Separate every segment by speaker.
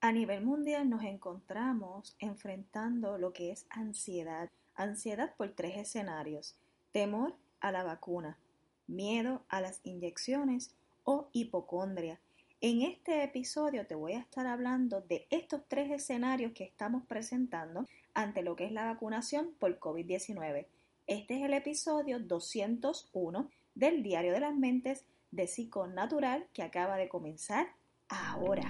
Speaker 1: A nivel mundial nos encontramos enfrentando lo que es ansiedad. Ansiedad por tres escenarios: temor a la vacuna, miedo a las inyecciones o hipocondria. En este episodio te voy a estar hablando de estos tres escenarios que estamos presentando ante lo que es la vacunación por COVID-19. Este es el episodio 201 del Diario de las Mentes de Psiconatural que acaba de comenzar ahora.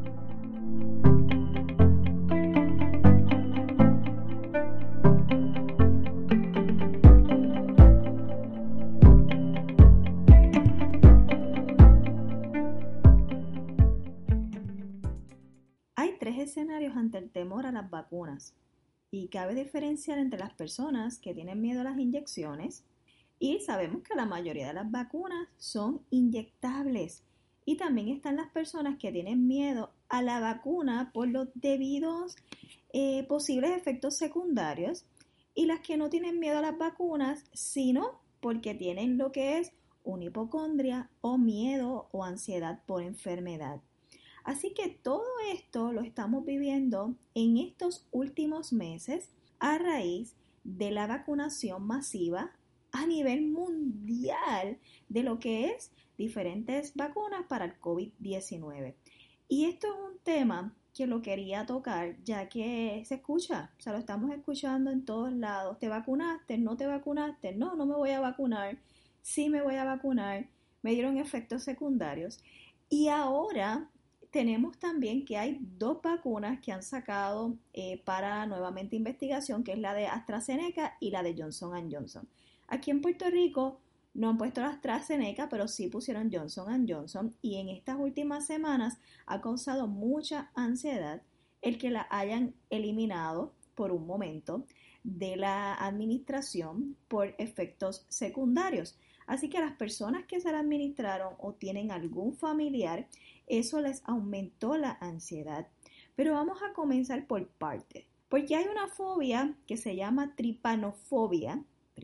Speaker 1: Hay tres escenarios ante el temor a las vacunas y cabe diferenciar entre las personas que tienen miedo a las inyecciones y sabemos que la mayoría de las vacunas son inyectables y también están las personas que tienen miedo a la vacuna por los debidos posibles efectos secundarios y las que no tienen miedo a las vacunas sino porque tienen lo que es una hipocondria o miedo o ansiedad por enfermedad. Así que todo esto lo estamos viviendo en estos últimos meses a raíz de la vacunación masiva a nivel mundial de lo que es diferentes vacunas para el COVID-19. Y esto es un tema que lo quería tocar ya que se escucha, o sea, lo estamos escuchando en todos lados. ¿Te vacunaste? ¿No te vacunaste? No, no me voy a vacunar. Sí me voy a vacunar. Me dieron efectos secundarios. Y ahora tenemos también que hay dos vacunas que han sacado para nuevamente investigación, que es la de AstraZeneca y la de Johnson & Johnson. Aquí en Puerto Rico no han puesto la AstraZeneca, pero sí pusieron Johnson & Johnson y en estas últimas semanas ha causado mucha ansiedad el que la hayan eliminado por un momento de la administración por efectos secundarios. Así que a las personas que se la administraron o tienen algún familiar, eso les aumentó la ansiedad. Pero vamos a comenzar por partes, porque hay una fobia que se llama tripanofobia,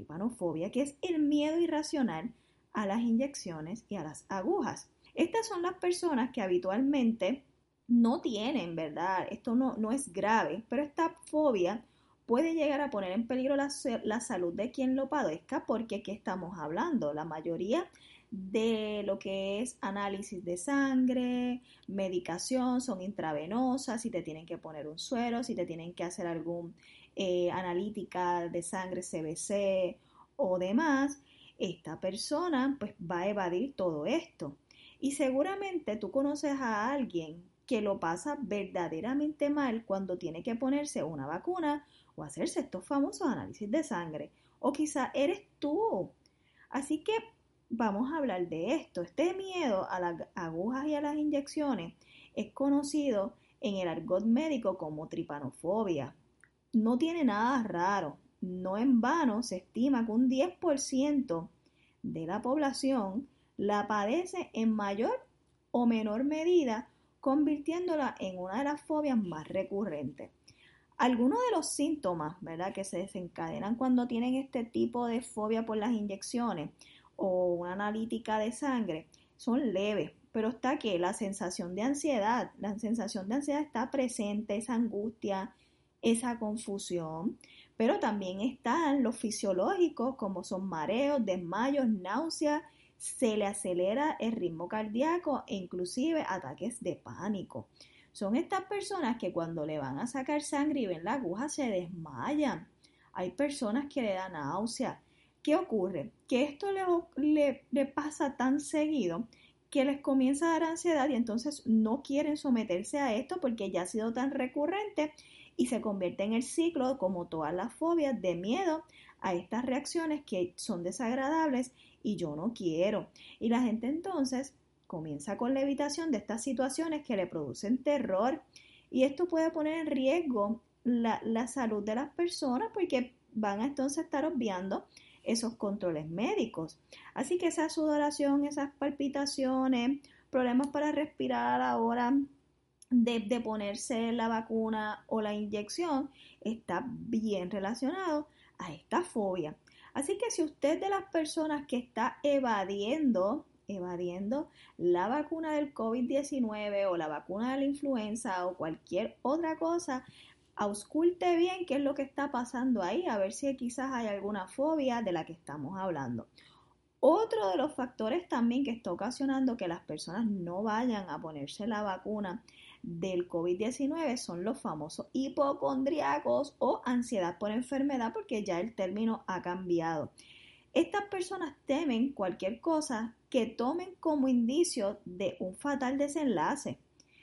Speaker 1: que es el miedo irracional a las inyecciones y a las agujas. Estas son las personas que habitualmente no tienen, ¿verdad? Esto no es grave, pero esta fobia puede llegar a poner en peligro la salud de quien lo padezca, porque ¿qué estamos hablando? La mayoría de lo que es análisis de sangre, medicación, son intravenosas, si te tienen que poner un suero, si te tienen que hacer algún analítica de sangre CBC o demás, esta persona pues va a evadir todo esto. Y seguramente tú conoces a alguien que lo pasa verdaderamente mal cuando tiene que ponerse una vacuna o hacerse estos famosos análisis de sangre. O quizá eres tú. Así que vamos a hablar de esto. Este miedo a las agujas y a las inyecciones es conocido en el argot médico como tripanofobia. No tiene nada raro. No en vano se estima que un 10% de la población la padece en mayor o menor medida, convirtiéndola en una de las fobias más recurrentes. Algunos de los síntomas, ¿verdad?, que se desencadenan cuando tienen este tipo de fobia por las inyecciones o una analítica de sangre son leves, pero está que la sensación de ansiedad está presente, esa angustia, esa confusión, pero también están los fisiológicos como son mareos, desmayos, náuseas, se le acelera el ritmo cardíaco e inclusive ataques de pánico. Son estas personas que cuando le van a sacar sangre y ven la aguja se desmayan. Hay personas que le dan náusea. ¿Qué ocurre? Que esto le pasa tan seguido que les comienza a dar ansiedad y entonces no quieren someterse a esto porque ya ha sido tan recurrente y se convierte en el ciclo, como todas las fobias, de miedo a estas reacciones que son desagradables y yo no quiero. Y la gente entonces comienza con la evitación de estas situaciones que le producen terror y esto puede poner en riesgo la salud de las personas porque van a entonces estar obviando esos controles médicos. Así que esa sudoración, esas palpitaciones, problemas para respirar a la hora de ponerse la vacuna o la inyección está bien relacionado a esta fobia. Así que si usted es de las personas que está evadiendo evadiendo la vacuna del COVID-19 o la vacuna de la influenza o cualquier otra cosa, ausculte bien qué es lo que está pasando ahí, a ver si quizás hay alguna fobia de la que estamos hablando. Otro de los factores también que está ocasionando que las personas no vayan a ponerse la vacuna del COVID-19 son los famosos hipocondríacos o ansiedad por enfermedad, porque ya el término ha cambiado. Estas personas temen cualquier cosa que tomen como indicio de un fatal desenlace.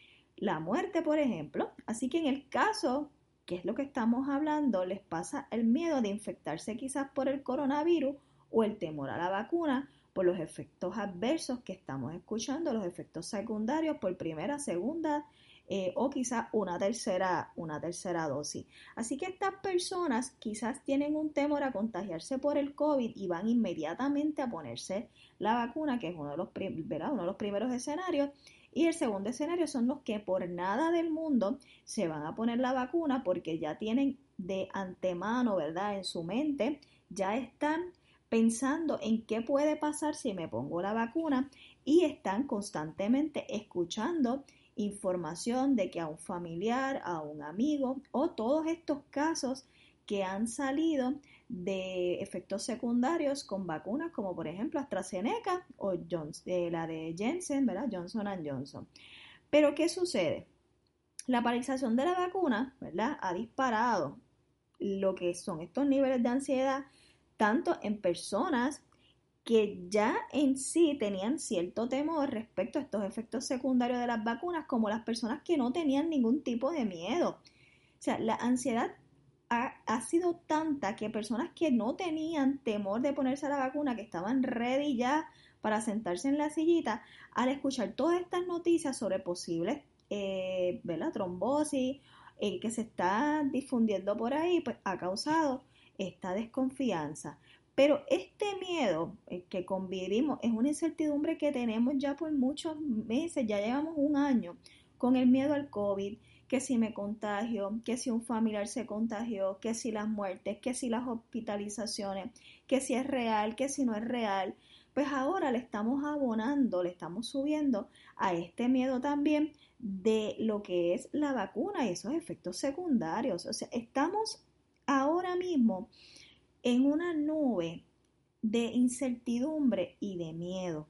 Speaker 1: La muerte, por ejemplo. Así que en el caso, que es lo que estamos hablando, les pasa el miedo de infectarse quizás por el coronavirus o el temor a la vacuna por los efectos adversos que estamos escuchando, los efectos secundarios por primera, segunda o quizás una tercera dosis. Así que estas personas quizás tienen un temor a contagiarse por el COVID y van inmediatamente a ponerse la vacuna, que es uno de los primeros escenarios. Y el segundo escenario son los que por nada del mundo se van a poner la vacuna porque ya tienen de antemano, ¿verdad? En su mente ya están pensando en qué puede pasar si me pongo la vacuna y están constantemente escuchando información de que a un familiar, a un amigo o todos estos casos que han salido de efectos secundarios con vacunas como por ejemplo AstraZeneca o la de Janssen, ¿verdad? Johnson & Johnson. Pero ¿qué sucede? La paralización de la vacuna, ¿verdad? Ha disparado lo que son estos niveles de ansiedad tanto en personas que ya en sí tenían cierto temor respecto a estos efectos secundarios de las vacunas, como las personas que no tenían ningún tipo de miedo. O sea, la ansiedad ha sido tanta que personas que no tenían temor de ponerse la vacuna, que estaban ready ya para sentarse en la sillita, al escuchar todas estas noticias sobre posibles ¿verdad? Trombosis que se está difundiendo por ahí, pues ha causado esta desconfianza. Pero este miedo que convivimos es una incertidumbre que tenemos ya por muchos meses, ya llevamos un año con el miedo al COVID, que si me contagio, que si un familiar se contagió, que si las muertes, que si las hospitalizaciones, que si es real, que si no es real. Pues ahora le estamos abonando, le estamos subiendo a este miedo también de lo que es la vacuna y esos efectos secundarios. O sea, estamos ahora mismo en una nube de incertidumbre y de miedo.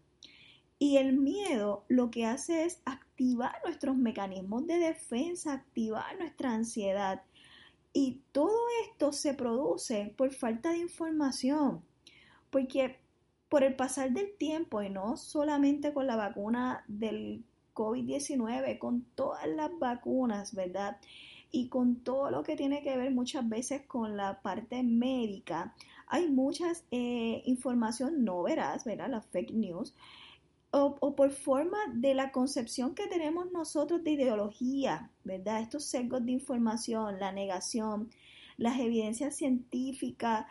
Speaker 1: Y el miedo lo que hace es activar nuestros mecanismos de defensa, activar nuestra ansiedad. Y todo esto se produce por falta de información, porque por el pasar del tiempo, y no solamente con la vacuna del COVID-19, con todas las vacunas, ¿verdad? Y con todo lo que tiene que ver muchas veces con la parte médica, hay muchas información no veraz, ¿verdad? Las fake news, o por forma de la concepción que tenemos nosotros de ideología, ¿verdad? Estos sesgos de información, la negación, las evidencias científicas,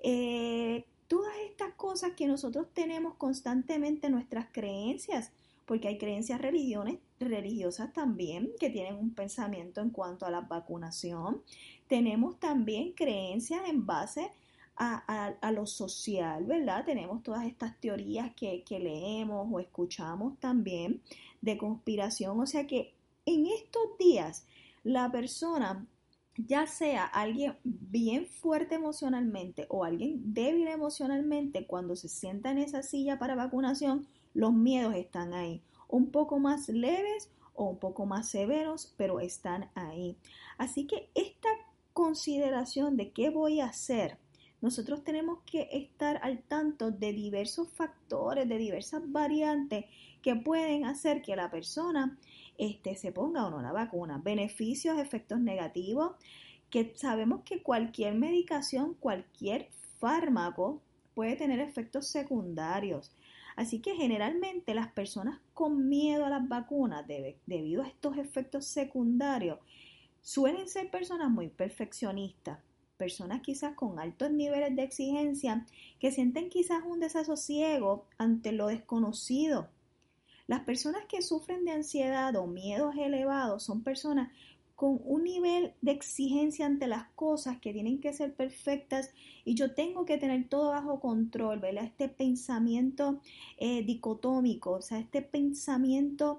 Speaker 1: todas estas cosas que nosotros tenemos constantemente en nuestras creencias, porque hay creencias religiosas también que tienen un pensamiento en cuanto a la vacunación. Tenemos también creencias en base a lo social, ¿verdad? Tenemos todas estas teorías que leemos o escuchamos también de conspiración, o sea que en estos días la persona, ya sea alguien bien fuerte emocionalmente o alguien débil emocionalmente, cuando se sienta en esa silla para vacunación, los miedos están ahí, un poco más leves o un poco más severos, pero están ahí. Así que esta consideración de qué voy a hacer, nosotros tenemos que estar al tanto de diversos factores, de diversas variantes que pueden hacer que la persona se ponga o no la vacuna. Beneficios, efectos negativos, que sabemos que cualquier medicación, cualquier fármaco puede tener efectos secundarios. Así que generalmente las personas con miedo a las vacunas debido a estos efectos secundarios suelen ser personas muy perfeccionistas, personas quizás con altos niveles de exigencia que sienten quizás un desasosiego ante lo desconocido. Las personas que sufren de ansiedad o miedos elevados son personas con un nivel de exigencia ante las cosas que tienen que ser perfectas y yo tengo que tener todo bajo control, ¿verdad? Este pensamiento dicotómico, o sea, este pensamiento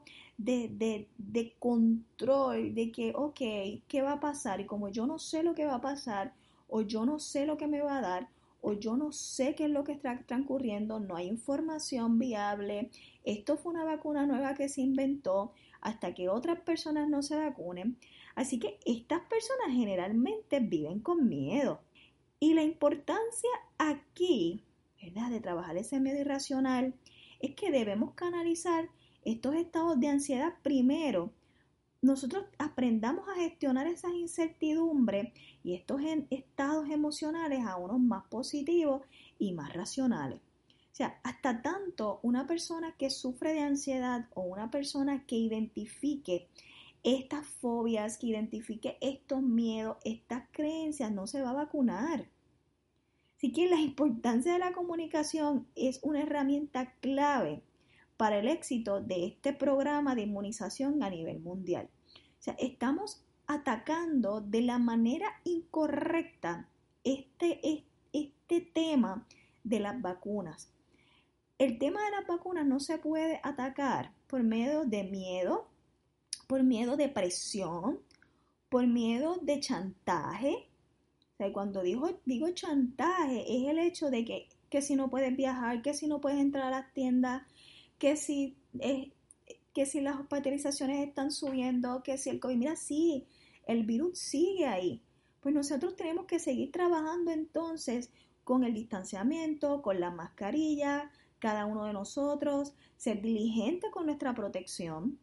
Speaker 1: de control, de que, ok, ¿qué va a pasar? Y como yo no sé lo que va a pasar, o yo no sé lo que me va a dar, o yo no sé qué es lo que está transcurriendo, no hay información viable, esto fue una vacuna nueva que se inventó hasta que otras personas no se vacunen. Así que estas personas generalmente viven con miedo. Y la importancia aquí, ¿verdad?, de trabajar ese miedo irracional es que debemos canalizar estos estados de ansiedad primero. Nosotros aprendamos a gestionar esas incertidumbres y estos estados emocionales a unos más positivos y más racionales. O sea, hasta tanto una persona que sufre de ansiedad o una persona que identifique estas fobias, que identifique estos miedos, estas creencias, no se va a vacunar. Así que la importancia de la comunicación es una herramienta clave para el éxito de este programa de inmunización a nivel mundial. O sea, estamos atacando de la manera incorrecta este tema de las vacunas. El tema de las vacunas no se puede atacar por medio de miedo, por miedo de presión, por miedo de chantaje. O sea, cuando digo chantaje, es el hecho de que si no puedes viajar, que si no puedes entrar a las tiendas, que si, que si las hospitalizaciones están subiendo, que si el COVID, mira, sí, el virus sigue ahí. Pues nosotros tenemos que seguir trabajando entonces con el distanciamiento, con la mascarilla, cada uno de nosotros, ser diligente con nuestra protección,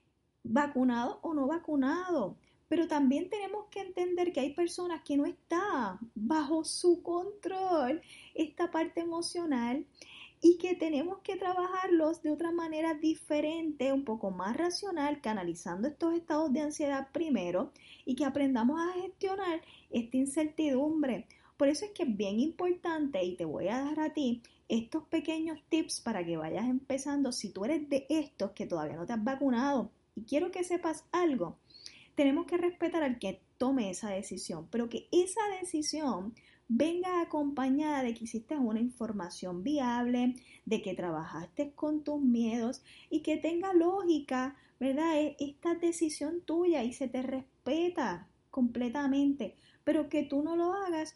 Speaker 1: vacunado o no vacunado. Pero también tenemos que entender que hay personas que no está bajo su control esta parte emocional y que tenemos que trabajarlos de otra manera diferente, un poco más racional, canalizando estos estados de ansiedad primero y que aprendamos a gestionar esta incertidumbre. Por eso es que es bien importante y te voy a dar a ti estos pequeños tips para que vayas empezando si tú eres de estos que todavía no te has vacunado. Y quiero que sepas algo, tenemos que respetar al que tome esa decisión, pero que esa decisión venga acompañada de que hiciste una información viable, de que trabajaste con tus miedos y que tenga lógica, ¿verdad? Esta decisión tuya y se te respeta completamente, pero que tú no lo hagas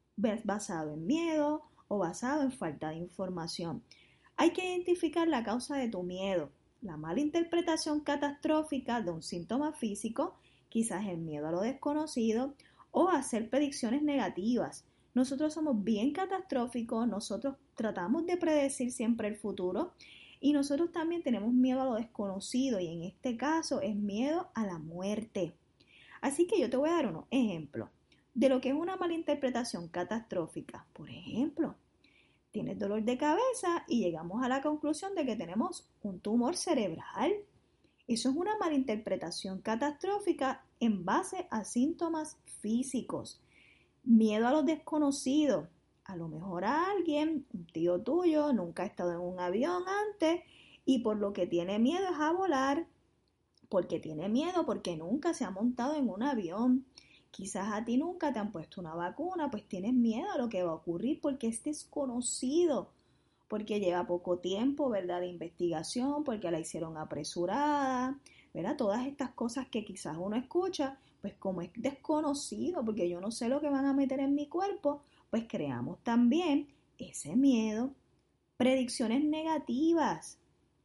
Speaker 1: basado en miedo o basado en falta de información. Hay que identificar la causa de tu miedo. La mala interpretación catastrófica de un síntoma físico, quizás el miedo a lo desconocido o hacer predicciones negativas. Nosotros somos bien catastróficos, nosotros tratamos de predecir siempre el futuro y nosotros también tenemos miedo a lo desconocido y en este caso es miedo a la muerte. Así que yo te voy a dar unos ejemplos de lo que es una mala interpretación catastrófica. Por ejemplo, tienes dolor de cabeza y llegamos a la conclusión de que tenemos un tumor cerebral. Eso es una malinterpretación catastrófica en base a síntomas físicos. Miedo a lo desconocido. A lo mejor a alguien, un tío tuyo, nunca ha estado en un avión antes y por lo que tiene miedo es a volar. Porque tiene miedo, porque nunca se ha montado en un avión. Quizás a ti nunca te han puesto una vacuna, pues tienes miedo a lo que va a ocurrir porque es desconocido, porque lleva poco tiempo, ¿verdad?, de investigación, porque la hicieron apresurada, ¿verdad? Todas estas cosas que quizás uno escucha, pues como es desconocido, porque yo no sé lo que van a meter en mi cuerpo, pues creamos también ese miedo. Predicciones negativas.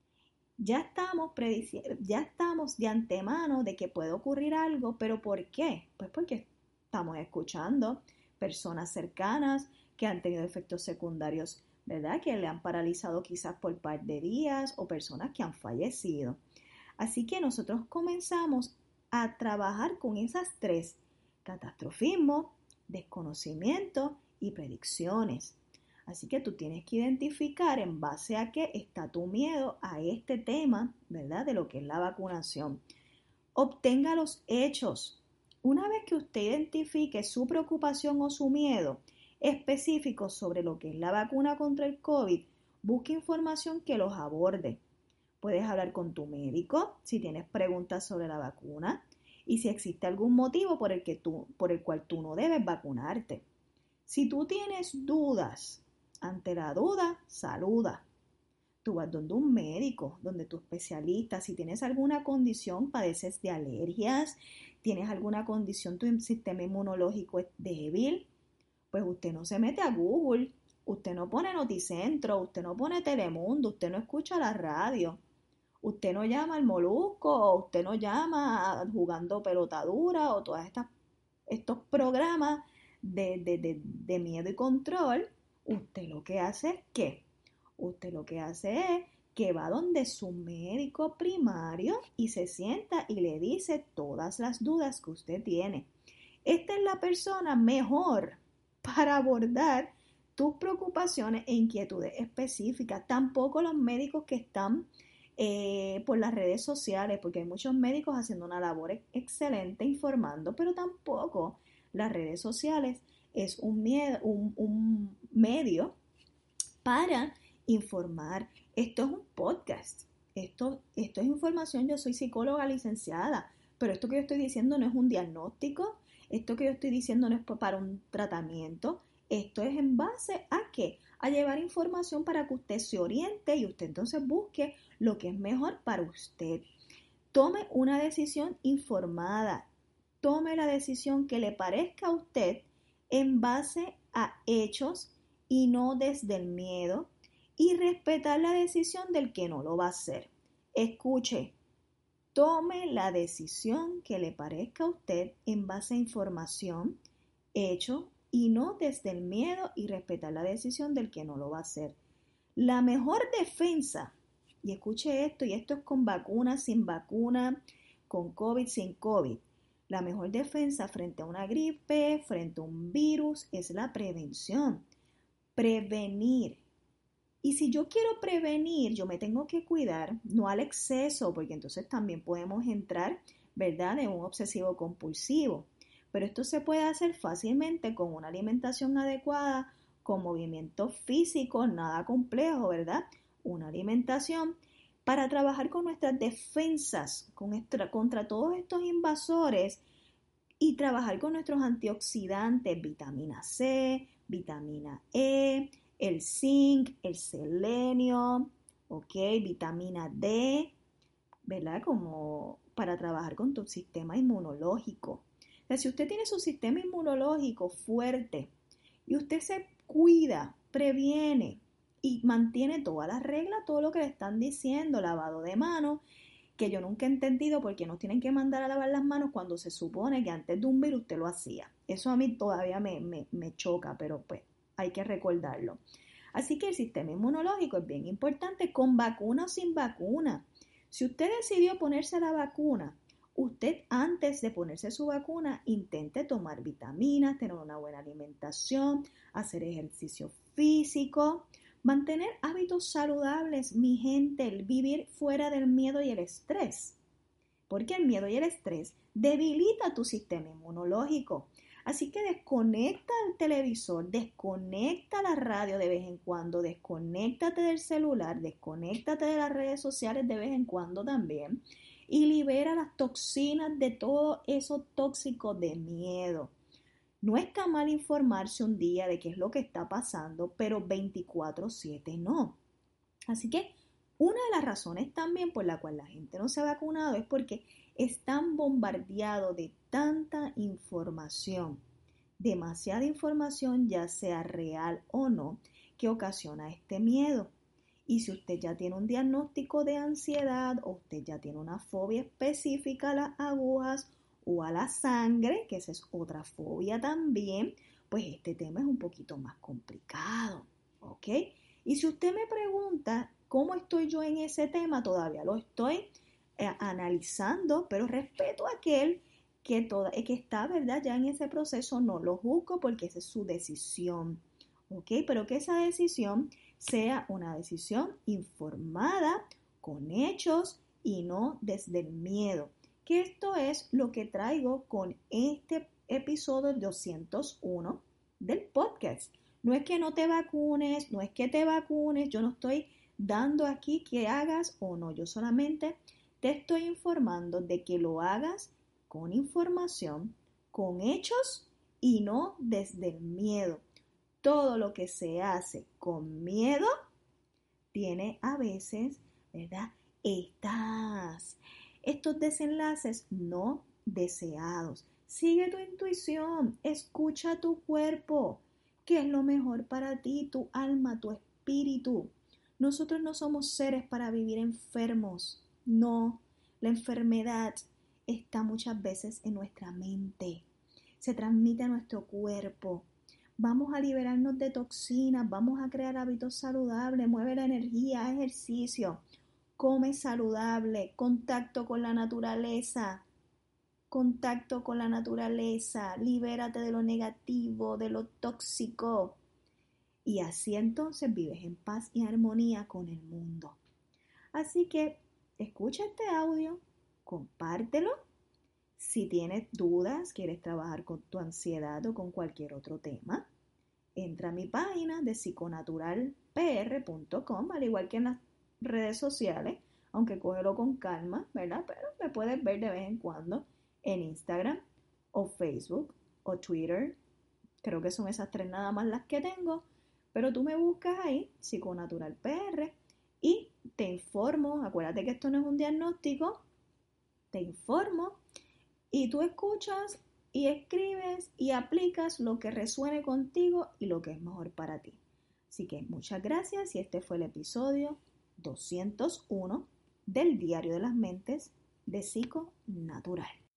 Speaker 1: Ya estamos de antemano de que puede ocurrir algo, pero ¿por qué? Pues porque estamos escuchando personas cercanas que han tenido efectos secundarios, ¿verdad? Que le han paralizado quizás por par de días o personas que han fallecido. Así que nosotros comenzamos a trabajar con esas tres: catastrofismo, desconocimiento y predicciones. Así que tú tienes que identificar en base a qué está tu miedo a este tema, ¿verdad? De lo que es la vacunación. Obtenga los hechos. Una vez que usted identifique su preocupación o su miedo específico sobre lo que es la vacuna contra el COVID, busque información que los aborde. Puedes hablar con tu médico si tienes preguntas sobre la vacuna. y si existe algún motivo por el cual tú no debes vacunarte. Si tú tienes dudas, ante la duda, saluda. Tú vas donde un médico, donde tu especialista. Si tienes alguna condición, padeces de alergias, tienes alguna condición, tu sistema inmunológico es débil, pues usted no se mete a Google, usted no pone Noticentro, usted no pone Telemundo, usted no escucha la radio, usted no llama al Molusco, o usted no llama a Jugando Pelotadura o todos estos programas de miedo y control. Usted lo que hace es que usted lo que hace es que va donde su médico primario y se sienta y le dice todas las dudas que usted tiene. Esta es la persona mejor para abordar tus preocupaciones e inquietudes específicas. Tampoco los médicos que están por las redes sociales, porque hay muchos médicos haciendo una labor excelente informando, pero tampoco las redes sociales es un medio para informar. Esto es un podcast. Esto es información. Yo soy psicóloga licenciada, pero esto que yo estoy diciendo no es un diagnóstico. Esto que yo estoy diciendo no es para un tratamiento. Esto es en base a ¿qué? A llevar información para que usted se oriente y usted entonces busque lo que es mejor para usted. Tome una decisión informada. Tome la decisión que le parezca a usted en base a hechos y no desde el miedo, y respetar la decisión del que no lo va a hacer. Escuche, tome la decisión que le parezca a usted en base a información, hecho, y no desde el miedo, y respetar la decisión del que no lo va a hacer. La mejor defensa, y escuche esto, y esto es con vacuna, sin vacuna, con COVID, sin COVID. La mejor defensa frente a una gripe, frente a un virus, es la prevención. Prevenir. Y si yo quiero prevenir, yo me tengo que cuidar, no al exceso, porque entonces también podemos entrar, ¿verdad?, en un obsesivo compulsivo. Pero esto se puede hacer fácilmente con una alimentación adecuada, con movimientos físicos, nada complejo, ¿verdad? Una alimentación para trabajar con nuestras defensas contra todos estos invasores y trabajar con nuestros antioxidantes, vitamina C, vitamina E, el zinc, el selenio, ¿ok? Vitamina D, ¿verdad? Como para trabajar con tu sistema inmunológico. O sea, si usted tiene su sistema inmunológico fuerte y usted se cuida, previene y mantiene todas las reglas, todo lo que le están diciendo, lavado de manos, que yo nunca he entendido por qué nos tienen que mandar a lavar las manos cuando se supone que antes de un virus usted lo hacía. Eso a mí todavía me choca, pero pues hay que recordarlo. Así que el sistema inmunológico es bien importante, con vacuna o sin vacuna. Si usted decidió ponerse la vacuna, usted antes de ponerse su vacuna intente tomar vitaminas, tener una buena alimentación, hacer ejercicio físico, mantener hábitos saludables, mi gente, el vivir fuera del miedo y el estrés. Porque el miedo y el estrés debilita tu sistema inmunológico. Así que desconecta el televisor, desconecta la radio de vez en cuando, desconéctate del celular, desconéctate de las redes sociales de vez en cuando también y libera las toxinas de todo eso tóxico de miedo. No está mal informarse un día de qué es lo que está pasando, pero 24/7 no. Así que una de las razones también por la cual la gente no se ha vacunado es porque están bombardeados de tanta información, demasiada información, ya sea real o no, que ocasiona este miedo. Y si usted ya tiene un diagnóstico de ansiedad o usted ya tiene una fobia específica a las agujas o a la sangre, que esa es otra fobia también, pues este tema es un poquito más complicado, ¿ok? Y si usted me pregunta cómo estoy yo en ese tema, todavía lo estoy analizando, pero respeto a aquel que está, ¿verdad?, ya en ese proceso, no lo juzgo porque esa es su decisión, ¿ok? Pero que esa decisión sea una decisión informada, con hechos y no desde el miedo. Que esto es lo que traigo con este episodio 201 del podcast. No es que no te vacunes, no es que te vacunes, yo no estoy dando aquí que hagas o no, yo solamente te estoy informando de que lo hagas con información, con hechos y no desde el miedo. Todo lo que se hace con miedo tiene a veces, ¿verdad? Estos desenlaces no deseados. Sigue tu intuición, escucha tu cuerpo, que es lo mejor para ti, tu alma, tu espíritu. Nosotros no somos seres para vivir enfermos, no. La enfermedad está muchas veces en nuestra mente, se transmite a nuestro cuerpo. Vamos a liberarnos de toxinas, vamos a crear hábitos saludables, mueve la energía, haz ejercicio, come saludable, contacto con la naturaleza, libérate de lo negativo, de lo tóxico. Y así entonces vives en paz y armonía con el mundo. Así que escucha este audio, compártelo. Si tienes dudas, quieres trabajar con tu ansiedad o con cualquier otro tema, entra a mi página de psiconaturalpr.com, al igual que en las redes sociales, aunque cógelo con calma, ¿verdad? Pero me puedes ver de vez en cuando en Instagram o Facebook o Twitter. Creo que son esas tres nada más las que tengo, pero tú me buscas ahí, psiconaturalpr, y te informo. Acuérdate que esto no es un diagnóstico, te informo y tú escuchas y escribes y aplicas lo que resuene contigo y lo que es mejor para ti. Así que muchas gracias y este fue el episodio 201 del Diario de las Mentes de Psico Natural.